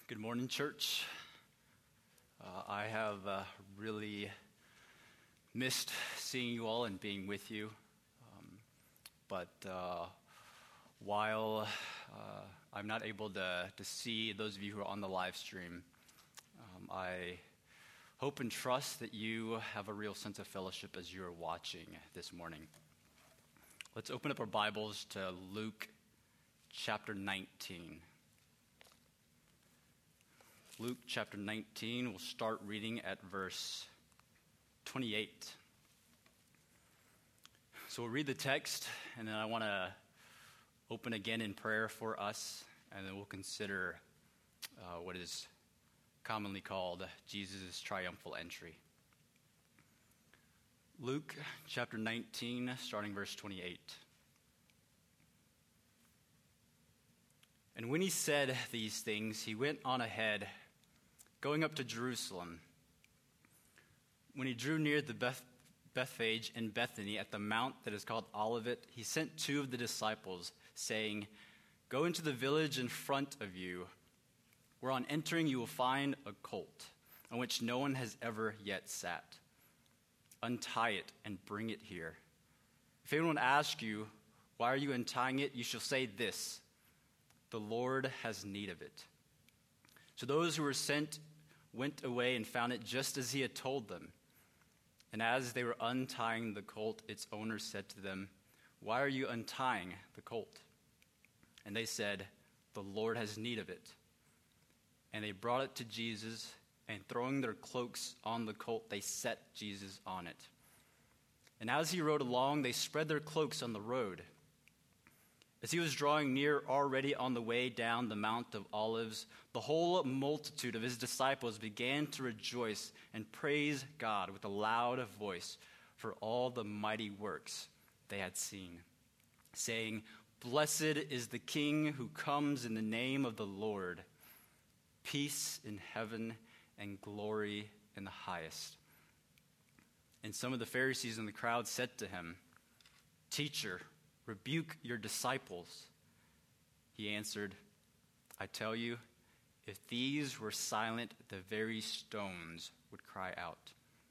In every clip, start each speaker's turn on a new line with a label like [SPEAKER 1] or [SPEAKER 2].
[SPEAKER 1] Good morning, church. I have really missed seeing you all and being with you. But while I'm not able to see those of you who are on the live stream, I hope and trust that you have a real sense of fellowship as you're watching this morning. Let's open up our Bibles to Luke chapter 19. Luke chapter 19, we'll start reading at verse 28. So we'll read the text, and then I want to open again in prayer for us, and then we'll consider what is commonly called Jesus' triumphal entry. Luke chapter 19, starting verse 28. And when he said these things, he went on ahead, going up to Jerusalem. When he drew near the Bethphage and Bethany at the mount that is called Olivet, he sent two of the disciples, saying, "Go into the village in front of you, where on entering you will find a colt, on which no one has ever yet sat. Untie it and bring it here. If anyone asks you, 'Why are you untying it?' you shall say this, 'The Lord has need of it.'" So those who were sent went away and found it just as he had told them. And as they were untying the colt, its owner said to them, "Why are you untying the colt?" And they said, "The Lord has need of it." And they brought it to Jesus, and throwing their cloaks on the colt, they set Jesus on it. And as he rode along, they spread their cloaks on the road. As he was drawing near, already on the way down the Mount of Olives, the whole multitude of his disciples began to rejoice and praise God with a loud voice for all the mighty works they had seen, saying, "Blessed is the King who comes in the name of the Lord. Peace in heaven and glory in the highest." And some of the Pharisees in the crowd said to him, "Teacher, rebuke your disciples." He answered, "I tell you, if these were silent, the very stones would cry out."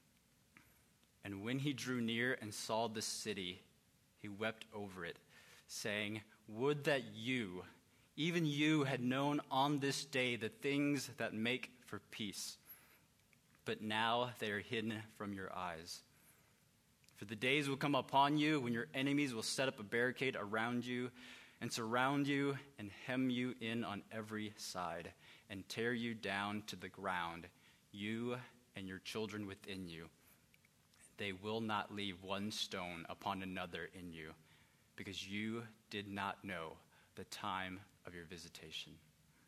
[SPEAKER 1] And when he drew near and saw the city, he wept over it, saying, "Would that you, even you, had known on this day the things that make for peace. But now they are hidden from your eyes. For the days will come upon you when your enemies will set up a barricade around you and surround you and hem you in on every side and tear you down to the ground, you and your children within you. They will not leave one stone upon another in you, because you did not know the time of your visitation."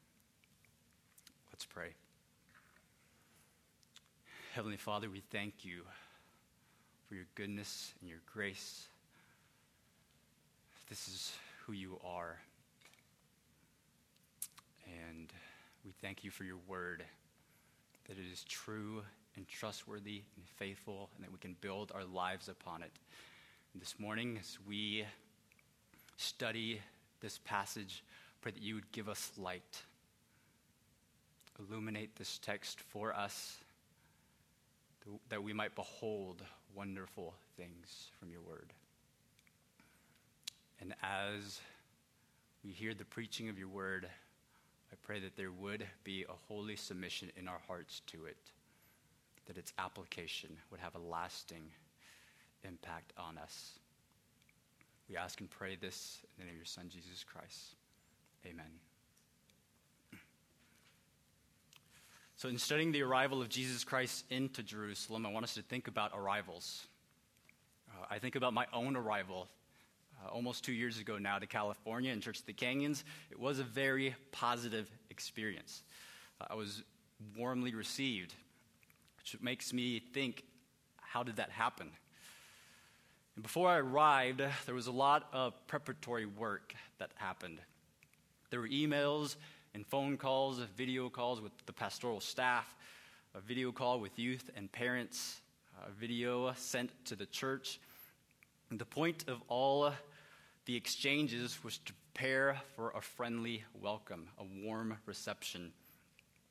[SPEAKER 1] Let's pray. Heavenly Father, we thank you for your goodness and your grace. This is who you are. And we thank you for your word, that it is true and trustworthy and faithful, and that we can build our lives upon it. And this morning, as we study this passage, pray that you would give us light. Illuminate this text for us, that we might behold wonderful things from your word. And as we hear the preaching of your word, I pray that there would be a holy submission in our hearts to it, that its application would have a lasting impact on us. We ask and pray this in the name of your Son, Jesus Christ. Amen. So in studying the arrival of Jesus Christ into Jerusalem, I want us to think about arrivals. I think about my own arrival almost 2 years ago now to California in Church of the Canyons. It was a very positive experience. I was warmly received, which makes me think, how did that happen? And before I arrived, there was a lot of preparatory work that happened. There were emails and phone calls, video calls with the pastoral staff, a video call with youth and parents, a video sent to the church. And the point of all the exchanges was to prepare for a friendly welcome, a warm reception.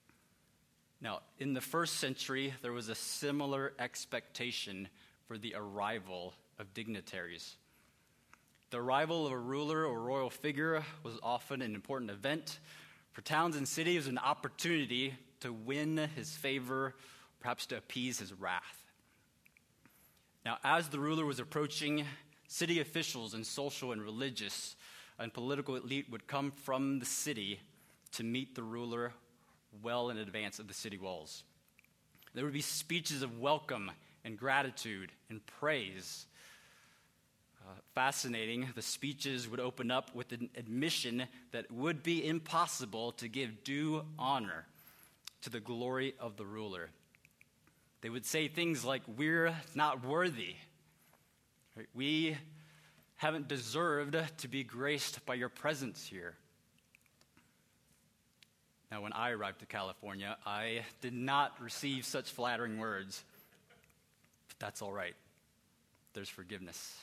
[SPEAKER 1] Now, in the first century, there was a similar expectation for the arrival of dignitaries. The arrival of a ruler or royal figure was often an important event. For towns and cities, an opportunity to win his favor, perhaps to appease his wrath. Now, as the ruler was approaching, city officials and social and religious and political elite would come from the city to meet the ruler well in advance of the city walls. There would be speeches of welcome and gratitude and praise. Fascinating, the speeches would open up with an admission that it would be impossible to give due honor to the glory of the ruler. They would say things like, "We're not worthy. We haven't deserved to be graced by your presence here." Now, when I arrived to California, I did not receive such flattering words. But that's all right. There's forgiveness.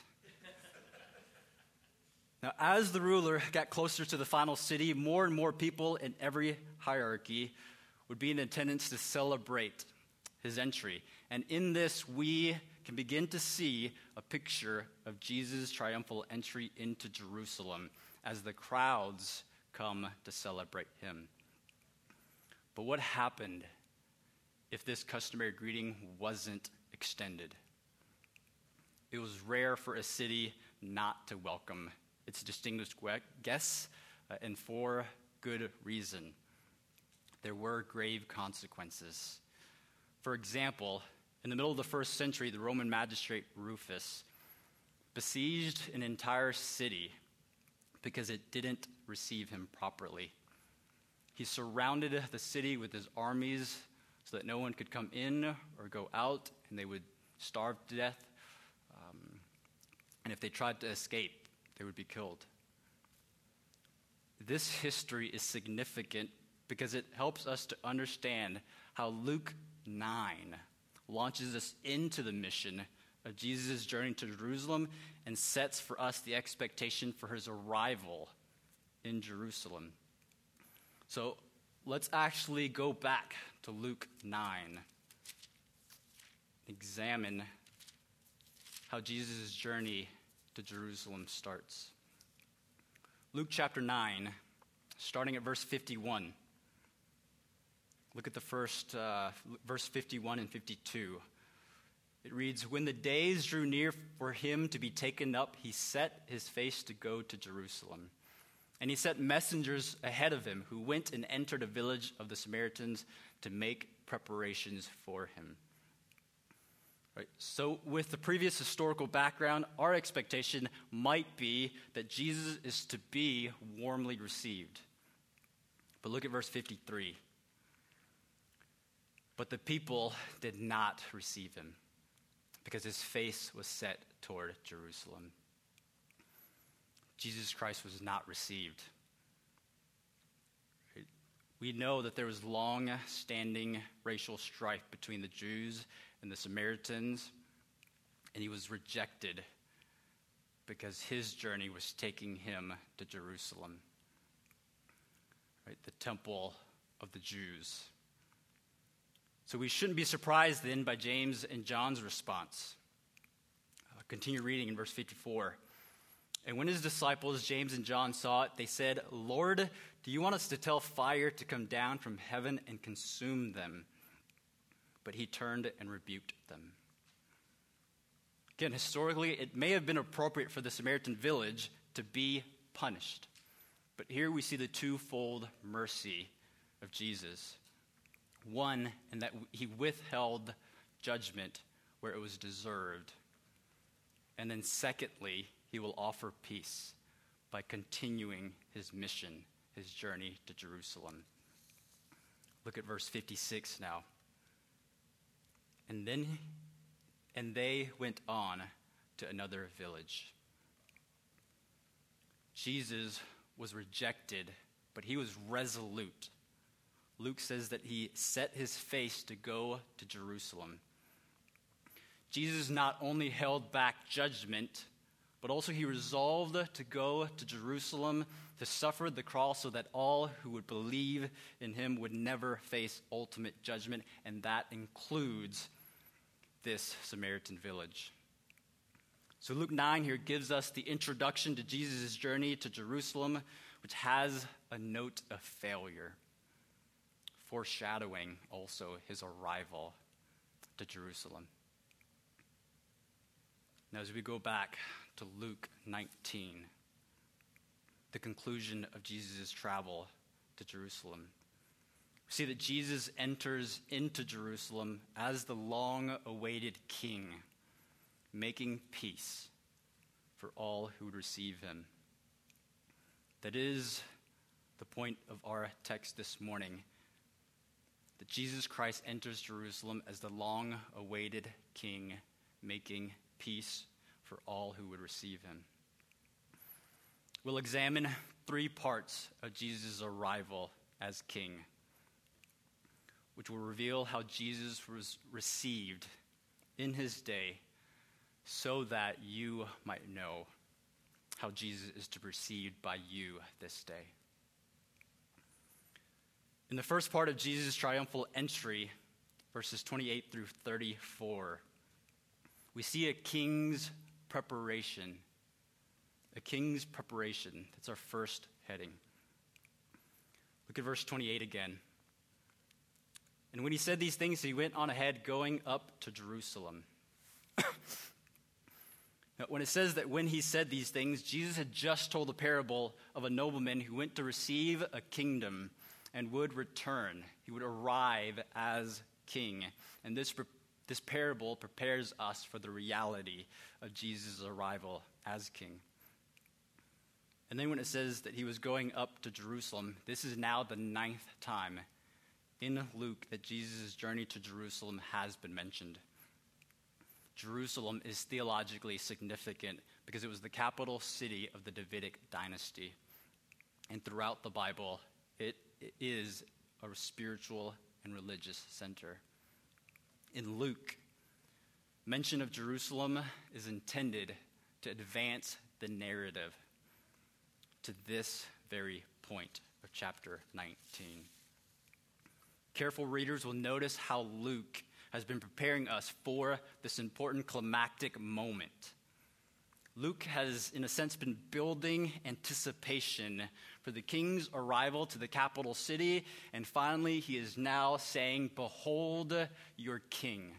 [SPEAKER 1] Now, as the ruler got closer to the final city, more and more people in every hierarchy would be in attendance to celebrate his entry. And in this, we can begin to see a picture of Jesus' triumphal entry into Jerusalem as the crowds come to celebrate him. But what happened if this customary greeting wasn't extended? It was rare for a city not to welcome its distinguished guests, and for good reason. There were grave consequences. For example, in the middle of the first century, the Roman magistrate Rufus besieged an entire city because it didn't receive him properly. He surrounded the city with his armies so that no one could come in or go out, and they would starve to death. And if they tried to escape, they would be killed. This history is significant because it helps us to understand how Luke 9 launches us into the mission of Jesus' journey to Jerusalem and sets for us the expectation for his arrival in Jerusalem. So let's actually go back to Luke 9. Examine how Jesus' journey to Jerusalem starts. Luke chapter 9, starting at verse 51. Look at the first verse 51 and 52. It reads, "When the days drew near for him to be taken up, he set his face to go to Jerusalem. And he sent messengers ahead of him who went and entered a village of the Samaritans to make preparations for him." Right. So with the previous historical background, our expectation might be that Jesus is to be warmly received. But look at verse 53. "But the people did not receive him because his face was set toward Jerusalem." Jesus Christ was not received. Right. We know that there was long-standing racial strife between the Jews and the Samaritans, and he was rejected because his journey was taking him to Jerusalem, right, the temple of the Jews. So we shouldn't be surprised then by James and John's response. Continue reading in verse 54. "And when his disciples, James and John, saw it, they said, 'Lord, do you want us to tell fire to come down from heaven and consume them?' But he turned and rebuked them." Again, historically, it may have been appropriate for the Samaritan village to be punished. But here we see the twofold mercy of Jesus. One, in that he withheld judgment where it was deserved. And then secondly, he will offer peace by continuing his mission, his journey to Jerusalem. Look at verse 56 now. And they went on to another village." Jesus was rejected, but he was resolute. Luke says that he set his face to go to Jerusalem. Jesus not only held back judgment, but also he resolved to go to Jerusalem to suffer the cross so that all who would believe in him would never face ultimate judgment, and that includes this Samaritan village. So Luke 9 here gives us the introduction to Jesus' journey to Jerusalem, which has a note of failure, foreshadowing also his arrival to Jerusalem. Now, as we go back to Luke 19, the conclusion of Jesus' travel to Jerusalem, we see that Jesus enters into Jerusalem as the long-awaited king, making peace for all who would receive him. That is the point of our text this morning, that Jesus Christ enters Jerusalem as the long-awaited king, making peace for all who would receive him. We'll examine 3 parts of Jesus' arrival as king, which will reveal how Jesus was received in his day, so that you might know how Jesus is to be received by you this day. In the first part of Jesus' triumphal entry, verses 28 through 34, we see a king's preparation. A king's preparation. That's our first heading. Look at verse 28 again. And when he said these things, he went on ahead, going up to Jerusalem. Now, when it says that when he said these things, Jesus had just told the parable of a nobleman who went to receive a kingdom and would return. He would arrive as king. And this parable prepares us for the reality of Jesus' arrival as king. And then when it says that he was going up to Jerusalem, this is now the 9th time in Luke that Jesus' journey to Jerusalem has been mentioned. Jerusalem is theologically significant because it was the capital city of the Davidic dynasty. And throughout the Bible, it is a spiritual and religious center. In Luke, mention of Jerusalem is intended to advance the narrative to this very point of chapter 19. Careful readers will notice how Luke has been preparing us for this important climactic moment. Luke has, in a sense, been building anticipation for the king's arrival to the capital city, and finally he is now saying, "Behold your king."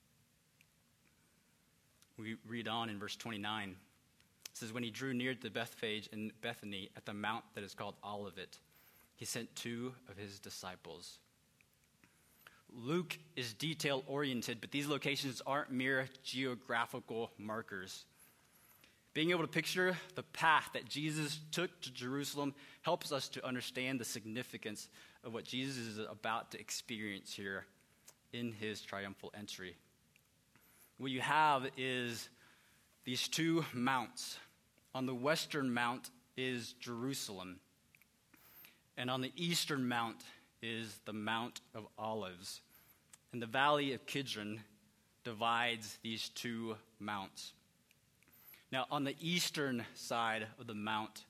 [SPEAKER 1] We read on in verse 29. It says, when he drew near to Bethphage and Bethany at the mount that is called Olivet, he sent 2 of his disciples. Luke is detail-oriented, but these locations aren't mere geographical markers. Being able to picture the path that Jesus took to Jerusalem helps us to understand the significance of what Jesus is about to experience here in his triumphal entry. What you have is these 2 mounts. On the western mount is Jerusalem, and on the eastern mount is the Mount of Olives. And the Valley of Kidron divides these 2 mounts. Now, on the eastern side of the Mount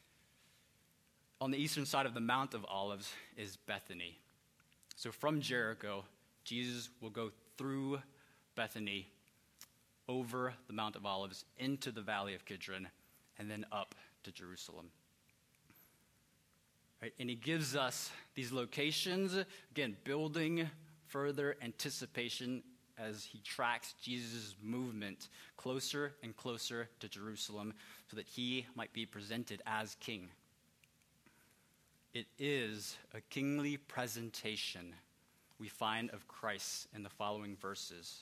[SPEAKER 1] of Olives is Bethany. So from Jericho, Jesus will go through Bethany, over the Mount of Olives, into the Valley of Kidron, and then up to Jerusalem. Right? And he gives us these locations, again, building further anticipation as he tracks Jesus' movement closer and closer to Jerusalem so that he might be presented as king. It is a kingly presentation we find of Christ in the following verses.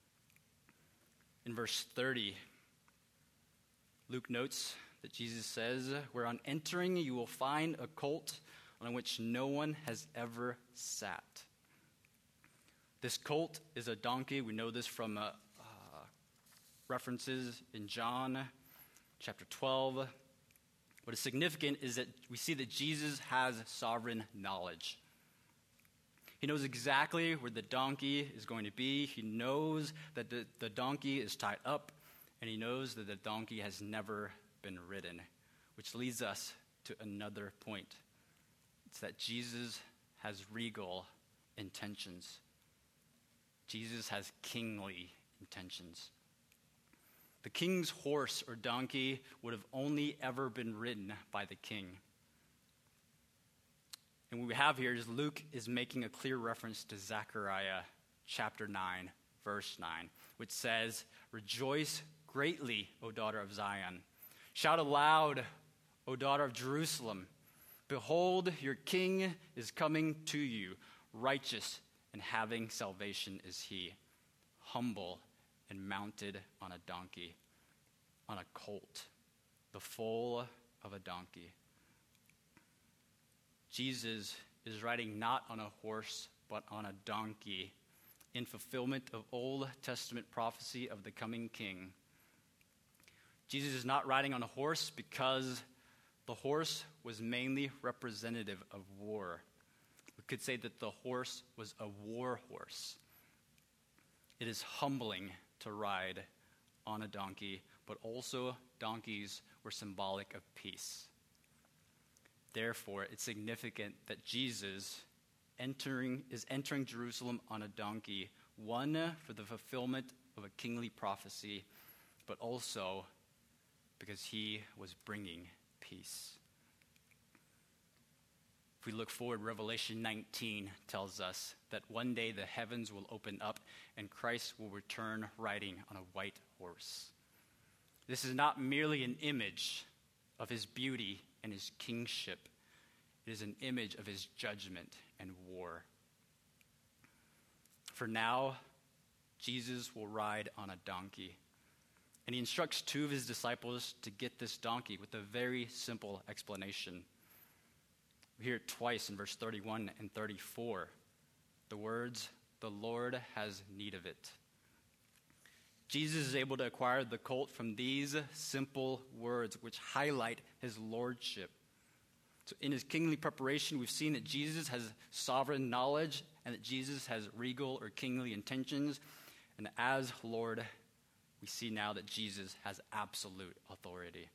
[SPEAKER 1] In verse 30, Luke notes that Jesus says, where on entering you will find a colt on which no one has ever sat. This colt is a donkey. We know this from references in John chapter 12. What is significant is that we see that Jesus has sovereign knowledge. He knows exactly where the donkey is going to be. He knows that the donkey is tied up, and he knows that the donkey has never been ridden, which leads us to another point. It's that Jesus has regal intentions. Jesus has kingly intentions. The king's horse or donkey would have only ever been ridden by the king. And what we have here is Luke is making a clear reference to Zechariah chapter 9, verse 9, which says, "Rejoice greatly, O daughter of Zion. Shout aloud, O daughter of Jerusalem. Behold, your king is coming to you. Righteous and having salvation is he, humble and mounted on a donkey, on a colt, the foal of a donkey." Jesus is riding not on a horse, but on a donkey, in fulfillment of Old Testament prophecy of the coming king. Jesus is not riding on a horse because the horse was mainly representative of war. We could say that the horse was a war horse. It is humbling to ride on a donkey, but also donkeys were symbolic of peace. Therefore, it's significant that Jesus is entering Jerusalem on a donkey, one, for the fulfillment of a kingly prophecy, but also because he was bringing peace. If we look forward, Revelation 19 tells us that one day the heavens will open up and Christ will return riding on a white horse. This is not merely an image of his beauty and his kingship. It is an image of his judgment and war. For now, Jesus will ride on a donkey. And he instructs two of his disciples to get this donkey with a very simple explanation. We hear it twice in verse 31 and 34. The words, "The Lord has need of it." Jesus is able to acquire the colt from these simple words, which highlight his lordship. So in his kingly preparation, we've seen that Jesus has sovereign knowledge and that Jesus has regal or kingly intentions. And as Lord, we see now that Jesus has absolute authority.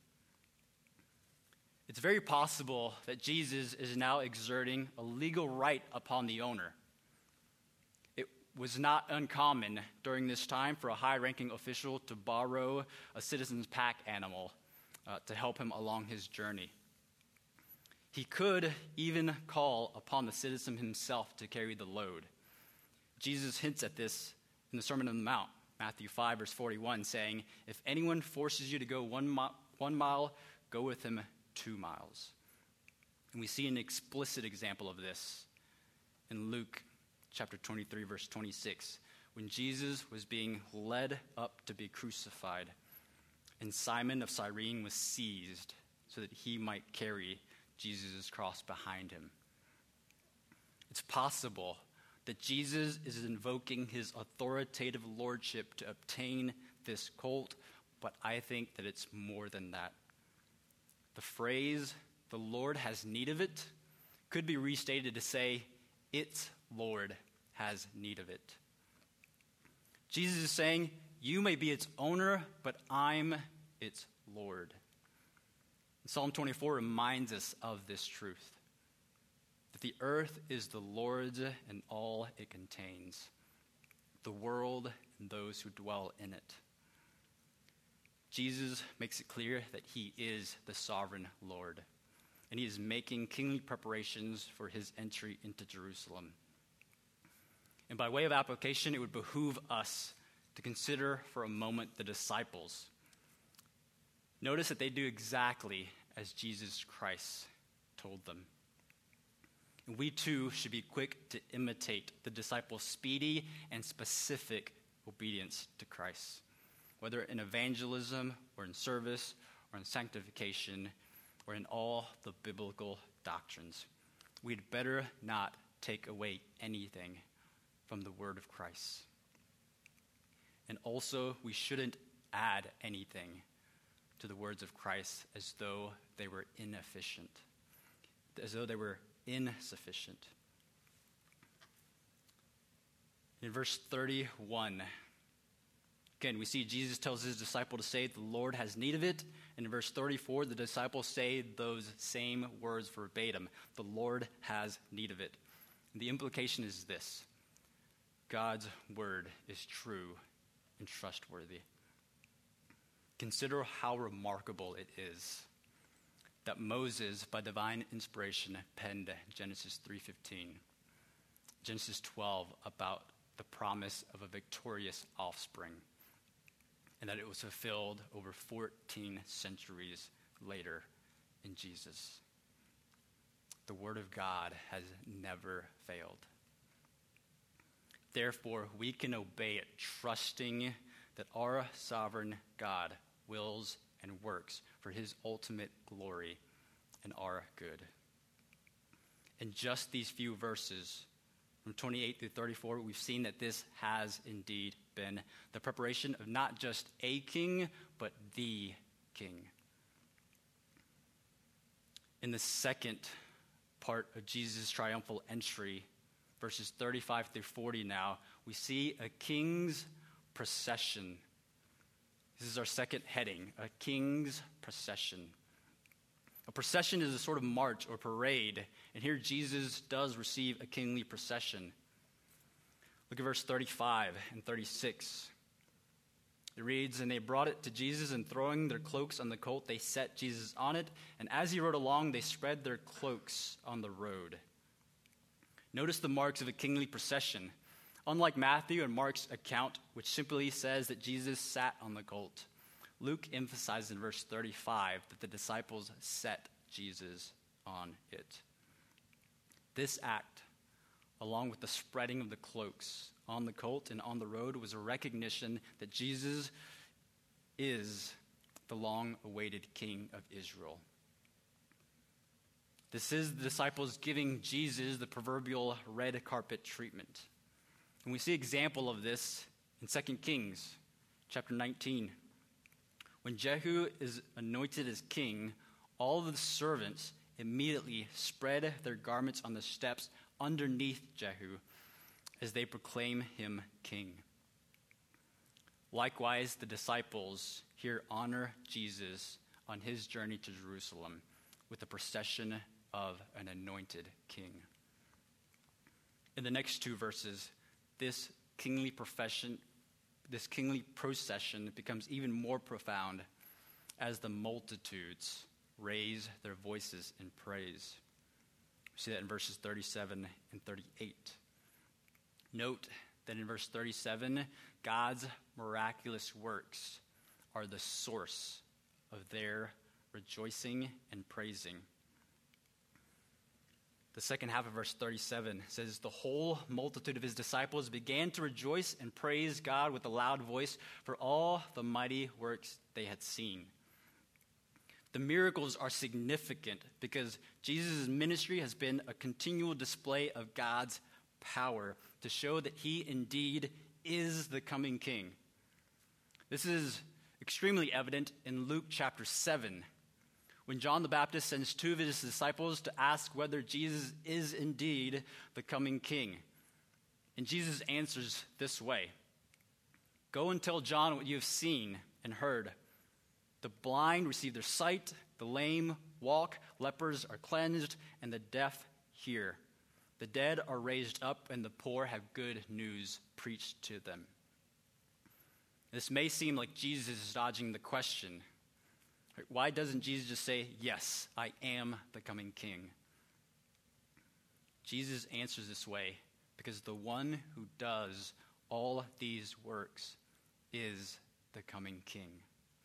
[SPEAKER 1] It's very possible that Jesus is now exerting a legal right upon the owner. It was not uncommon during this time for a high-ranking official to borrow a citizen's pack animal to help him along his journey. He could even call upon the citizen himself to carry the load. Jesus hints at this in the Sermon on the Mount, Matthew 5, verse 41, saying, "If anyone forces you to go 1 mile, go with him 2 miles." And we see an explicit example of this in Luke chapter 23, verse 26, when Jesus was being led up to be crucified, and Simon of Cyrene was seized so that he might carry Jesus' cross behind him. It's possible that Jesus is invoking his authoritative lordship to obtain this colt, but I think that it's more than that. The phrase, "the Lord has need of it," could be restated to say, "its Lord has need of it." Jesus is saying, you may be its owner, but I'm its Lord. Psalm 24 reminds us of this truth, that the earth is the Lord's and all it contains, the world and those who dwell in it. Jesus makes it clear that he is the sovereign Lord, and he is making kingly preparations for his entry into Jerusalem. And by way of application, it would behoove us to consider for a moment the disciples. Notice that they do exactly as Jesus Christ told them. And we too should be quick to imitate the disciples' speedy and specific obedience to Christ, whether in evangelism or in service or in sanctification or in all the biblical doctrines. We'd better not take away anything from the word of Christ. And also, we shouldn't add anything to the words of Christ as though they were inefficient, as though they were insufficient. In verse 31, Again, we see Jesus tells his disciple to say, the Lord has need of it. And in verse 34, the disciples say those same words verbatim. The Lord has need of it. And the implication is this: God's word is true and trustworthy. Consider how remarkable it is that Moses, by divine inspiration, penned Genesis 3:15, Genesis 12 about the promise of a victorious offspring, and that it was fulfilled over 14 centuries later in Jesus. The word of God has never failed. Therefore, we can obey it, trusting that our sovereign God wills and works for his ultimate glory and our good. In just these few verses, from 28 through 34, we've seen that this has indeed been the preparation of not just a king, but the king. In the second part of Jesus' triumphal entry, verses 35 through 40 now, we see a king's procession. This is our second heading, a king's procession. A procession is a sort of march or parade, and here Jesus does receive a kingly procession. Look at verse 35 and 36. It reads, "And they brought it to Jesus, and throwing their cloaks on the colt, they set Jesus on it. And as he rode along, they spread their cloaks on the road." Notice the marks of a kingly procession. Unlike Matthew and Mark's account, which simply says that Jesus sat on the colt, Luke emphasizes in verse 35 that the disciples set Jesus on it. This act, along with the spreading of the cloaks on the colt and on the road, was a recognition that Jesus is the long-awaited King of Israel. This is the disciples giving Jesus the proverbial red carpet treatment. And we see an example of this in 2 Kings chapter 19. When Jehu is anointed as king, all of the servants immediately spread their garments on the steps underneath Jehu as they proclaim him king. Likewise, the disciples here honor Jesus on his journey to Jerusalem with a procession of an anointed king. In the next two verses, this kingly procession becomes even more profound as the multitudes raise their voices in praise. We see that in verses 37 and 38. Note that in verse 37, God's miraculous works are the source of their rejoicing and praising. The second half of verse 37 says, "The whole multitude of his disciples began to rejoice and praise God with a loud voice for all the mighty works they had seen." The miracles are significant because Jesus' ministry has been a continual display of God's power to show that he indeed is the coming king. This is extremely evident in Luke chapter 7. When John the Baptist sends two of his disciples to ask whether Jesus is indeed the coming king. And Jesus answers this way: "Go and tell John what you have seen and heard. The blind receive their sight, the lame walk, lepers are cleansed, and the deaf hear. The dead are raised up, and the poor have good news preached to them." This may seem like Jesus is dodging the question. Why doesn't Jesus just say, "Yes, I am the coming king"? Jesus answers this way because the one who does all these works is the coming king.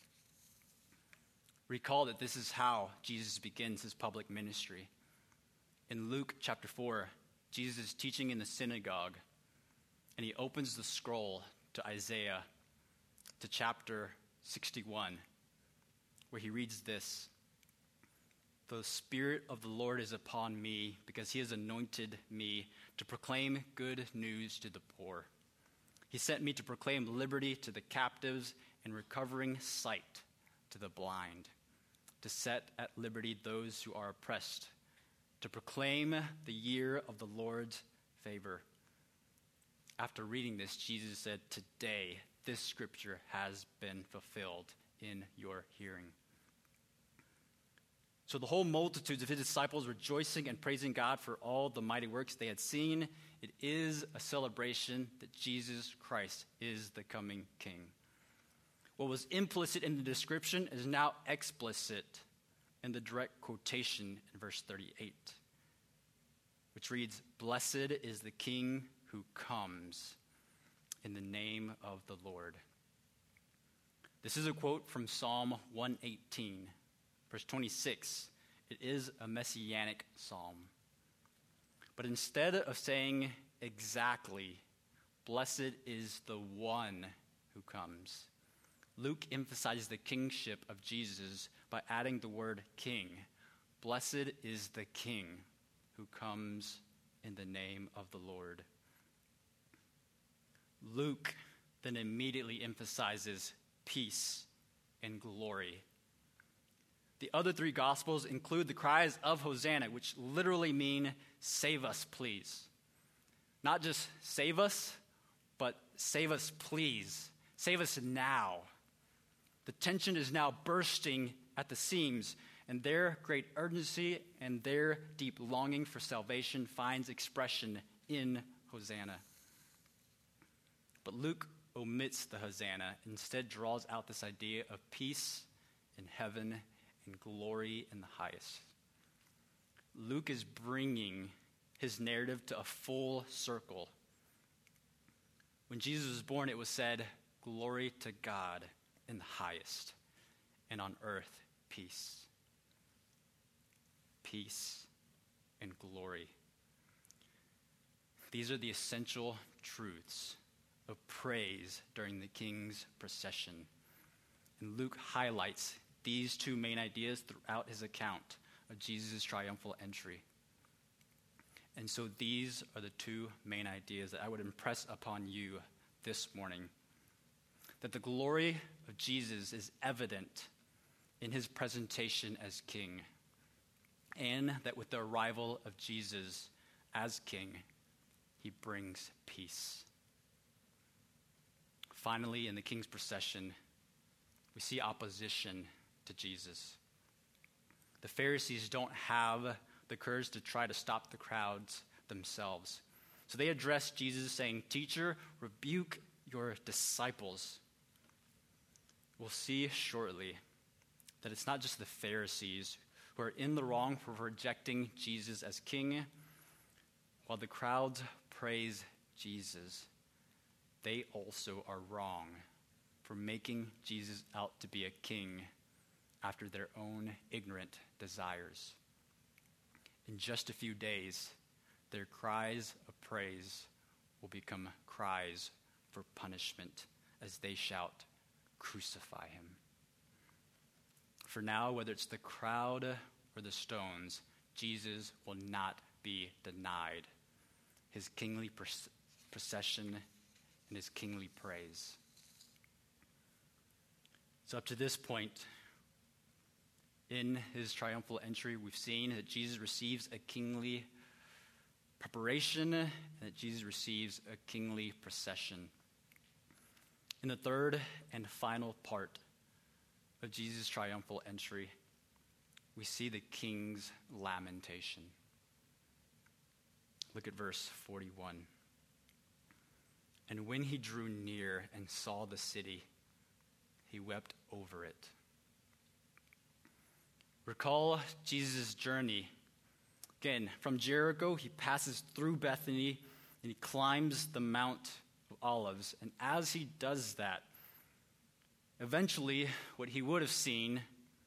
[SPEAKER 1] Recall that this is how Jesus begins his public ministry. In Luke chapter 4, Jesus is teaching in the synagogue, and he opens the scroll to Isaiah, to chapter 61. Where he reads this: "The Spirit of the Lord is upon me, because he has anointed me to proclaim good news to the poor. He sent me to proclaim liberty to the captives and recovering sight to the blind, to set at liberty those who are oppressed, to proclaim the year of the Lord's favor." After reading this, Jesus said, "Today this scripture has been fulfilled in your hearing. So the whole multitudes of his disciples rejoicing and praising God for all the mighty works they had seen. It is a celebration that Jesus Christ is the coming king. What was implicit in the description is now explicit in the direct quotation in verse 38, which reads, "Blessed is the King who comes in the name of the Lord." This is a quote from Psalm 118, verse 26. It is a messianic psalm. But instead of saying exactly, "Blessed is the one who comes," Luke emphasizes the kingship of Jesus by adding the word king. Blessed is the King who comes in the name of the Lord. Luke then immediately emphasizes peace and glory. The other three Gospels include the cries of Hosanna, which literally mean, "Save us, please." Not just save us, but save us, please. Save us now. The tension is now bursting at the seams, and their great urgency and their deep longing for salvation finds expression in Hosanna. But Luke omits the Hosanna, instead draws out this idea of peace in heaven and glory in the highest. Luke is bringing his narrative to a full circle. When Jesus was born, it was said, "Glory to God in the highest, and on earth, peace." Peace and glory. These are the essential truths of praise during the king's procession. And Luke highlights these two main ideas throughout his account of Jesus' triumphal entry. And so these are the two main ideas that I would impress upon you this morning. That the glory of Jesus is evident in his presentation as king, and that with the arrival of Jesus as king, he brings peace. Finally, in the king's procession, we see opposition to Jesus. The Pharisees don't have the courage to try to stop the crowds themselves. So they address Jesus saying, "Teacher, rebuke your disciples." We'll see shortly that it's not just the Pharisees who are in the wrong for rejecting Jesus as king. While the crowds praise Jesus, they also are wrong for making Jesus out to be a king after their own ignorant desires. In just a few days, their cries of praise will become cries for punishment as they shout, "Crucify him." For now, whether it's the crowd or the stones, Jesus will not be denied his kingly procession and his kingly praise. So up to this point, in his triumphal entry, we've seen that Jesus receives a kingly preparation and that Jesus receives a kingly procession. In the third and final part of Jesus' triumphal entry, we see the king's lamentation. Look at verse 41. "And when he drew near and saw the city, he wept over it." Recall Jesus' journey. Again, from Jericho, he passes through Bethany and he climbs the Mount of Olives. And as he does that, eventually what he would have seen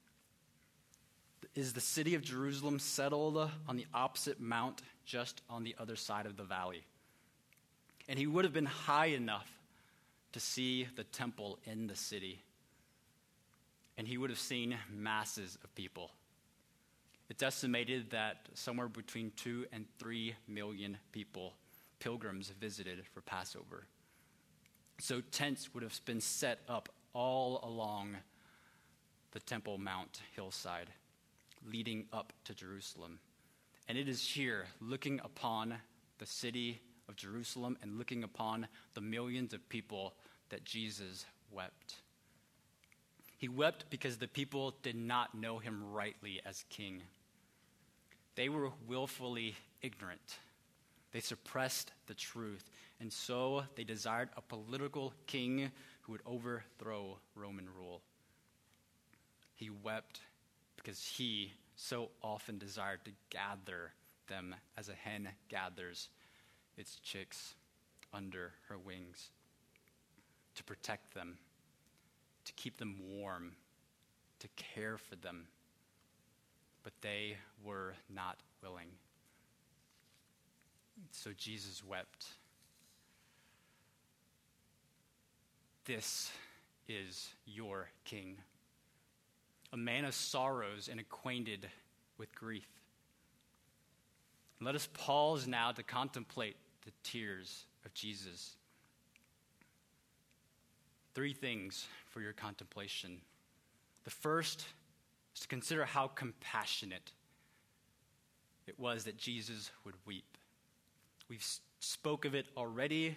[SPEAKER 1] is the city of Jerusalem settled on the opposite mount just on the other side of the valley. And he would have been high enough to see the temple in the city. And he would have seen masses of people. It's estimated that somewhere between 2 and 3 million people, pilgrims, visited for Passover. So tents would have been set up all along the Temple Mount hillside, leading up to Jerusalem. And it is here, looking upon the city of Jerusalem and looking upon the millions of people, that Jesus wept. He wept because the people did not know him rightly as king. They were willfully ignorant. They suppressed the truth, and so they desired a political king who would overthrow Roman rule. He wept because he so often desired to gather them as a hen gathers its chicks under her wings, to protect them, to keep them warm, to care for them. But they were not willing. So Jesus wept. This is your king, a man of sorrows and acquainted with grief. Let us pause now to contemplate the tears of Jesus. 3 things for your contemplation. The first is to consider how compassionate it was that Jesus would weep. We've spoke of it already,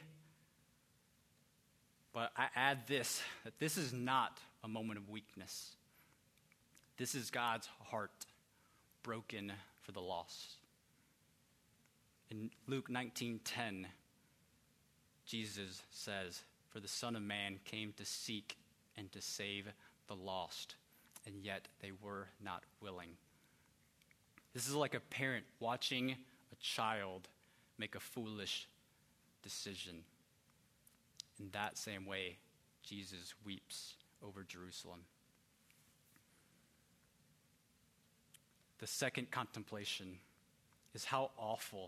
[SPEAKER 1] but I add this, that this is not a moment of weakness. This is God's heart broken for the lost. In Luke 19:10, Jesus says, "For the Son of Man came to seek and to save the lost, and yet they were not willing." This is like a parent watching a child make a foolish decision. In that same way, Jesus weeps over Jerusalem. The second contemplation is how awful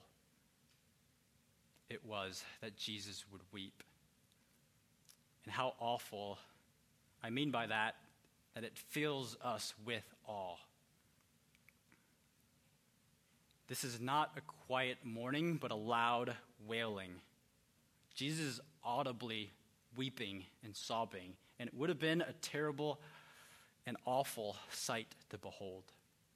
[SPEAKER 1] it was that Jesus would weep. And how awful, I mean by that it fills us with awe. This is not a quiet mourning, but a loud wailing. Jesus is audibly weeping and sobbing, and it would have been a terrible and awful sight to behold.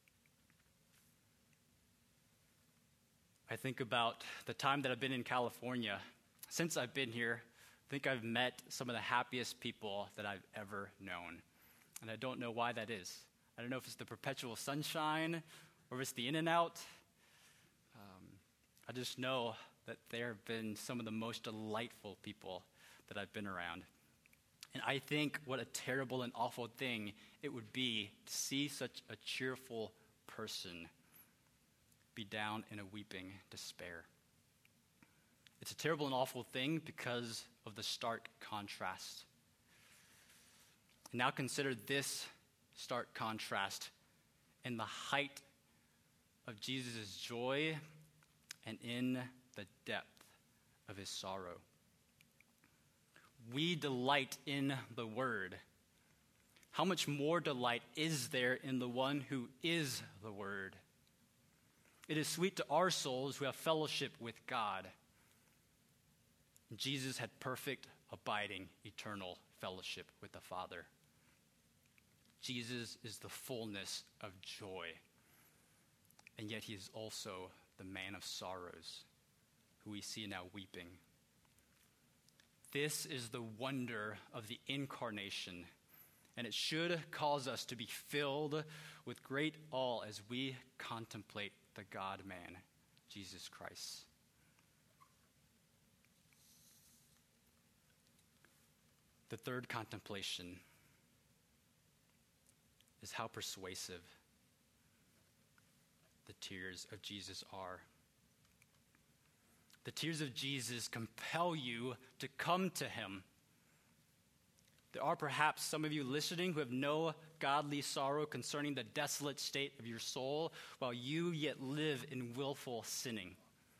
[SPEAKER 1] I think about the time that I've been in California. Since I've been here, I think I've met some of the happiest people that I've ever known. And I don't know why that is. I don't know if it's the perpetual sunshine or if it's the in and out. I just know that there have been some of the most delightful people that I've been around. And I think what a terrible and awful thing it would be to see such a cheerful person be down in a weeping despair. It's a terrible and awful thing because of the stark contrast. And now consider this stark contrast in the height of Jesus' joy and in the depth of his sorrow. We delight in the Word. How much more delight is there in the one who is the Word? It is sweet to our souls who have fellowship with God. Jesus had perfect, abiding, eternal fellowship with the Father. Jesus is the fullness of joy, and yet he is also the man of sorrows, who we see now weeping. This is the wonder of the incarnation, and it should cause us to be filled with great awe as we contemplate the God-man, Jesus Christ. The third contemplation is how persuasive the tears of Jesus are. The tears of Jesus compel you to come to him. There are perhaps some of you listening who have no godly sorrow concerning the desolate state of your soul, while you yet live in willful sinning.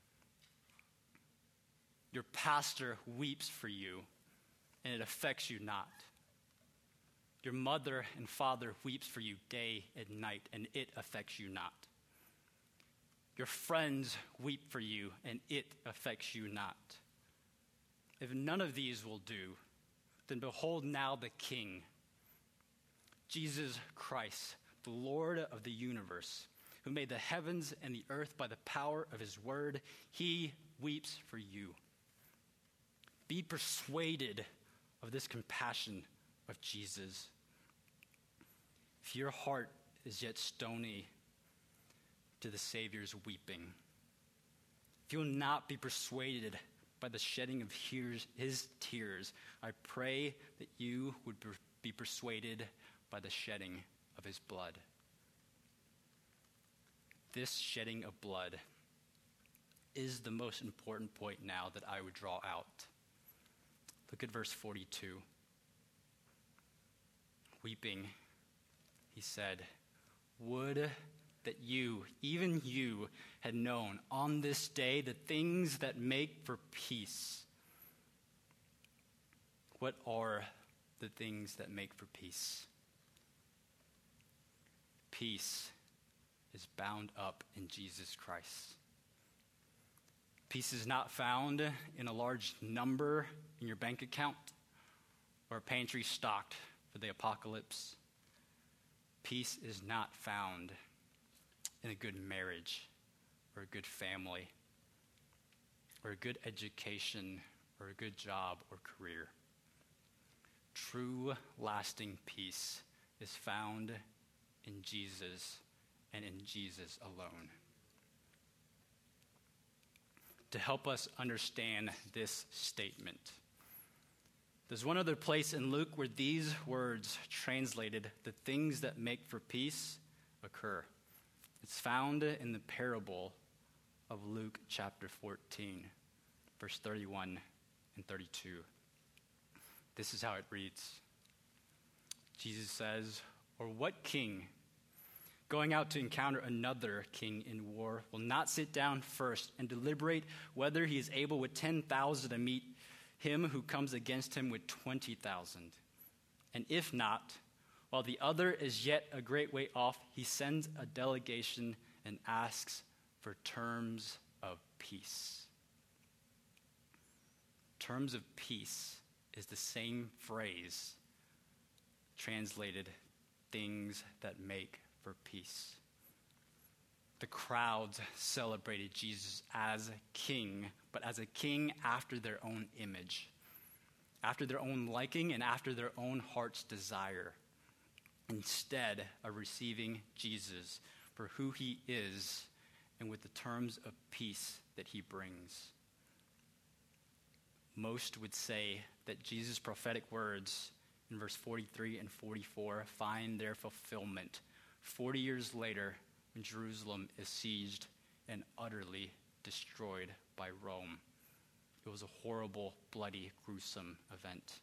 [SPEAKER 1] Your pastor weeps for you, and it affects you not. Your mother and father weeps for you day and night, and it affects you not. Your friends weep for you, and it affects you not. If none of these will do, then behold now the King, Jesus Christ, the Lord of the universe, who made the heavens and the earth by the power of his word. He weeps for you. Be persuaded of this compassion of Jesus. If your heart is yet stony to the Savior's weeping, if you will not be persuaded by the shedding of his tears, I pray that you would be persuaded by the shedding of his blood. This shedding of blood is the most important point now that I would draw out. Look at verse 42. Weeping, he said, "Would that you, even you, had known on this day the things that make for peace." What are the things that make for peace? Peace is bound up in Jesus Christ. Peace is not found in a large number in your bank account or a pantry stocked for the apocalypse. Peace is not found in a good marriage or a good family or a good education or a good job or career. True, lasting peace is found in Jesus and in Jesus alone. To help us understand this statement, there's one other place in Luke where these words translated, "the things that make for peace," occur. It's found in the parable of Luke chapter 14, verse 31 and 32. This is how it reads. Jesus says, "Or what king, going out to encounter another king in war, will not sit down first and deliberate whether he is able with 10,000 to meet him who comes against him with 20,000? And if not, while the other is yet a great way off, he sends a delegation and asks for terms of peace." Terms of peace is the same phrase translated "things that make for peace." The crowds celebrated Jesus as king, but as a king after their own image, after their own liking, and after their own heart's desire, instead of receiving Jesus for who he is and with the terms of peace that he brings. Most would say that Jesus' prophetic words in verse 43 and 44 find their fulfillment 40 years later when Jerusalem is sieged and utterly destroyed by Rome. It was a horrible, bloody, gruesome event.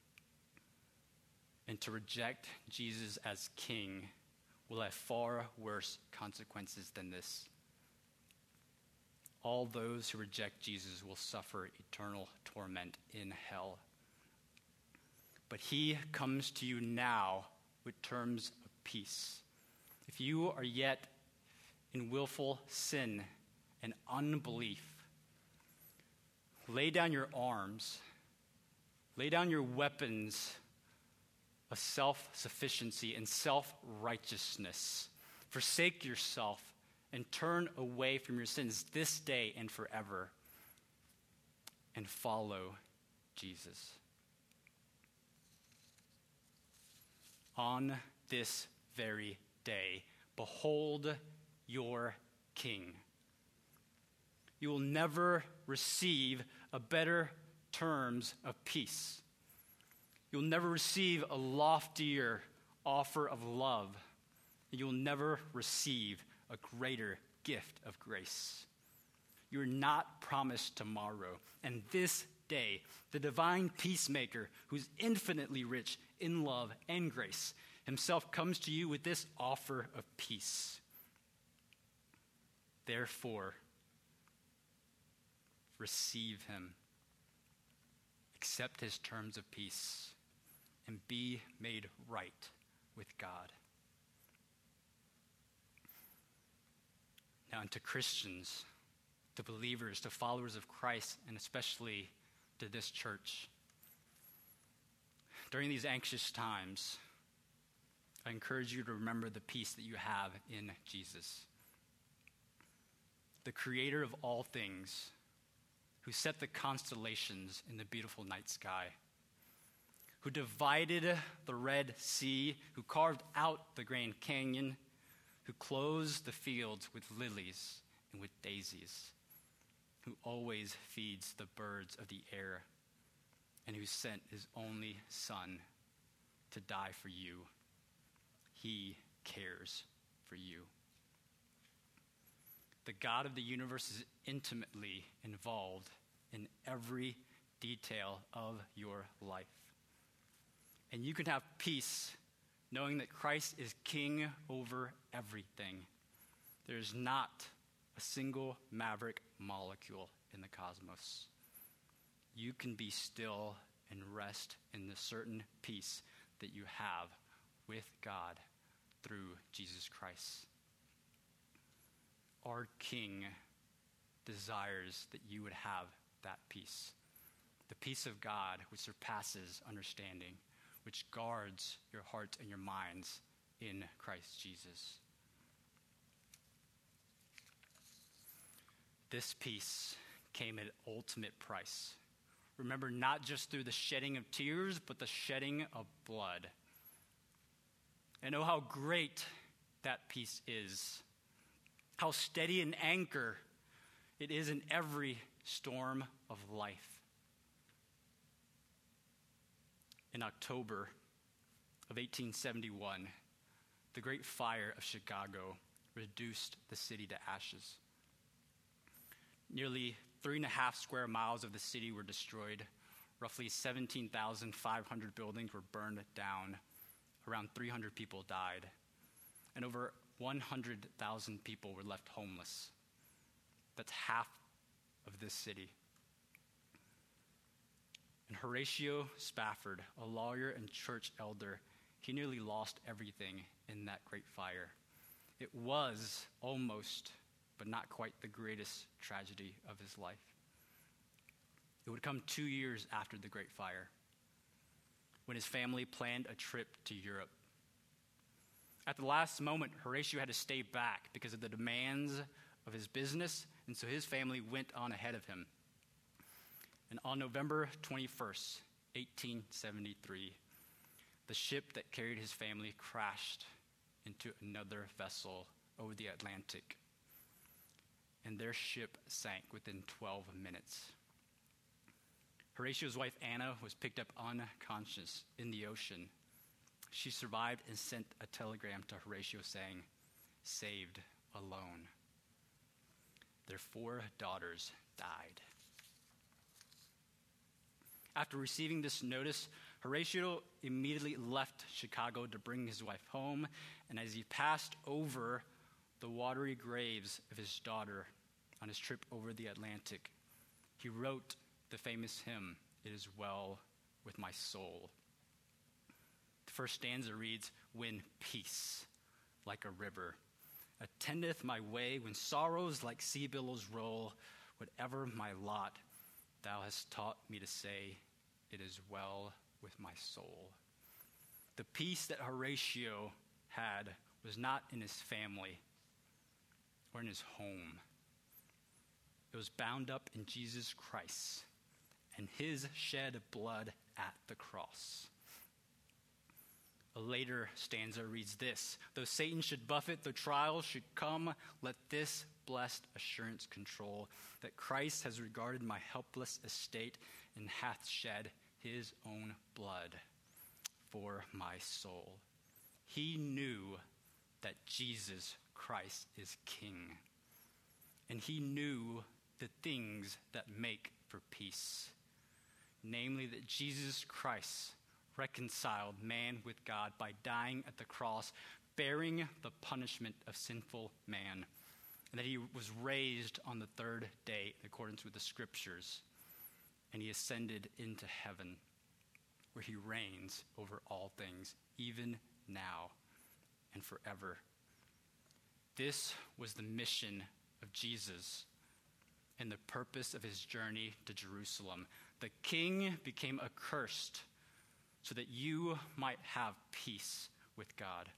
[SPEAKER 1] And to reject Jesus as king will have far worse consequences than this. All those who reject Jesus will suffer eternal torment in hell. But he comes to you now with terms of peace. If you are yet in willful sin and unbelief, lay down your arms, lay down your weapons of self-sufficiency and self-righteousness. Forsake yourself and turn away from your sins this day and forever, and follow Jesus. On this very day, behold your King. You will never receive a better terms of peace. You'll never receive a loftier offer of love. You'll never receive a greater gift of grace. You're not promised tomorrow. And this day, the divine peacemaker, who's infinitely rich in love and grace, himself comes to you with this offer of peace. Therefore, receive him, accept his terms of peace, and be made right with God. Now, to Christians, to believers, to followers of Christ, and especially to this church, during these anxious times, I encourage you to remember the peace that you have in Jesus, the creator of all things, who set the constellations in the beautiful night sky, who divided the Red Sea, who carved out the Grand Canyon, who clothes the fields with lilies and with daisies, who always feeds the birds of the air, and who sent his only Son to die for you. He cares for you. The God of the universe is intimately involved in every detail of your life. And you can have peace knowing that Christ is king over everything. There's not a single maverick molecule in the cosmos. You can be still and rest in the certain peace that you have with God through Jesus Christ. Our King desires that you would have that peace, the peace of God which surpasses understanding, which guards your hearts and your minds in Christ Jesus. This peace came at ultimate price. Remember, not just through the shedding of tears, but the shedding of blood. And oh, how great that peace is. How steady an anchor it is in every storm of life. In October of 1871, the Great Fire of Chicago reduced the city to ashes. Nearly 3.5 square miles of the city were destroyed. Roughly 17,500 buildings were burned down. Around 300 people died. And over 100,000 people were left homeless. That's half of this city. And Horatio Spafford, a lawyer and church elder, he nearly lost everything in that great fire. It was almost, but not quite, the greatest tragedy of his life. It would come 2 years after the Great Fire, when his family planned a trip to Europe. At the last moment, Horatio had to stay back because of the demands of his business, and so his family went on ahead of him. And on November 21st, 1873, the ship that carried his family crashed into another vessel over the Atlantic, and their ship sank within 12 minutes. Horatio's wife, Anna, was picked up unconscious in the ocean. She survived and sent a telegram to Horatio saying, "Saved alone." Their 4 daughters died. After receiving this notice, Horatio immediately left Chicago to bring his wife home, and as he passed over the watery graves of his daughter on his trip over the Atlantic, he wrote the famous hymn, "It is well with my soul." The first stanza reads, "When peace, like a river, attendeth my way, when sorrows like sea billows roll, whatever my lot, thou hast taught me to say, it is well with my soul." The peace that Horatio had was not in his family or in his home. It was bound up in Jesus Christ and his shed blood at the cross. A later stanza reads this, "Though Satan should buffet, though trials should come, let this blessed assurance control, that Christ has regarded my helpless estate and hath shed his own blood for my soul." He knew that Jesus Christ is King, and he knew the things that make for peace, namely that Jesus Christ reconciled man with God by dying at the cross, bearing the punishment of sinful man, and that he was raised on the 3rd day in accordance with the scriptures, and he ascended into heaven, where he reigns over all things, even now and forever. This was the mission of Jesus and the purpose of his journey to Jerusalem. The King became accursed so that you might have peace with God.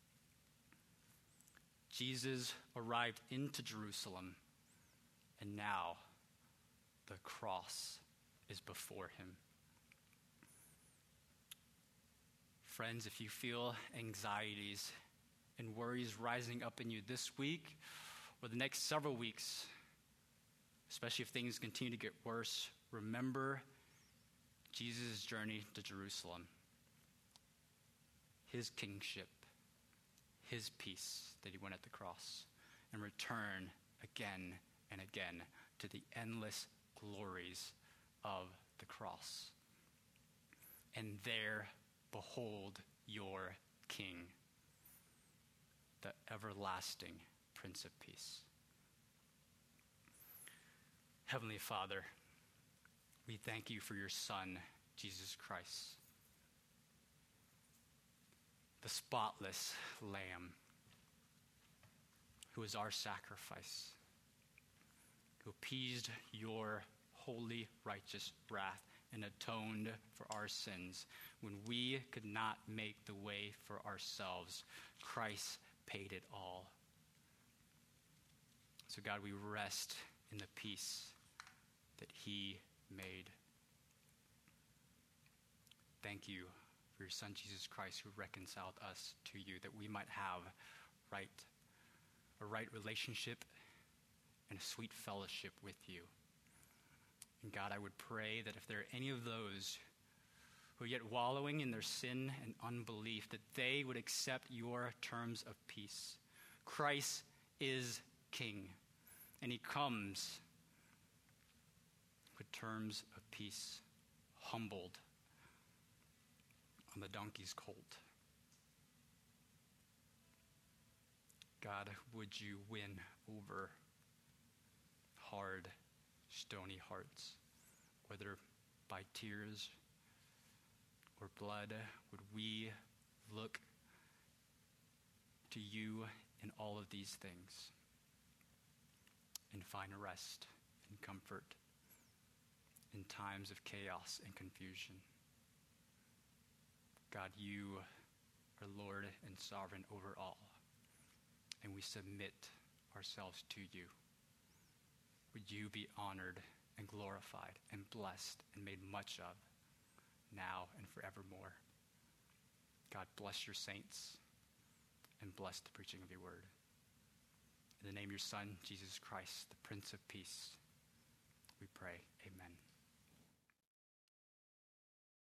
[SPEAKER 1] Jesus arrived into Jerusalem, and now the cross is before him. Friends, if you feel anxieties and worries rising up in you this week or the next several weeks, especially if things continue to get worse, remember Jesus' journey to Jerusalem, his kingship, his peace that he went at the cross, and return again and again to the endless glories of the cross. And there behold your King, the everlasting Prince of Peace. Heavenly Father, we thank you for your Son, Jesus Christ, the spotless Lamb, who is our sacrifice, who appeased your holy, righteous wrath and atoned for our sins. When we could not make the way for ourselves, Christ paid it all. So God, we rest in the peace that he made. Thank you for your Son, Jesus Christ, who reconciled us to you, that we might have a right relationship and a sweet fellowship with you. And God, I would pray that if there are any of those who are yet wallowing in their sin and unbelief, that they would accept your terms of peace. Christ is King, and he comes with terms of peace, humbled on the donkey's colt. God, would you win over hard, stony hearts, whether by tears or blood? Would we look to you in all of these things and find rest and comfort in times of chaos and confusion? God, you are Lord and sovereign over all, and we submit ourselves to you. Would you be honored and glorified and blessed and made much of now and forevermore? God, bless your saints and bless the preaching of your word. In the name of your Son, Jesus Christ, the Prince of Peace, we pray. Amen.